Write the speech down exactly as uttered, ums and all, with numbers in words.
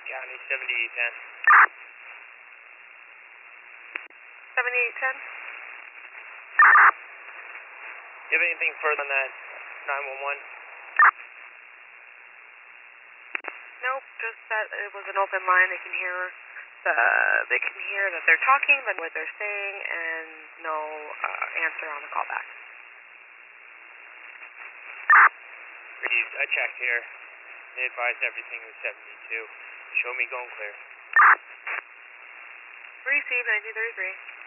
County seventy-eight ten. seventy-eight ten? Do you have anything further on that nine one one? Nope, just that it was an open line. They can hear the they can hear that they're talking, but what they're saying, and no uh, answer on the callback. Received. I checked here. They advised everything was seventy-two. Show me going clear. Received nineteen thirty-three.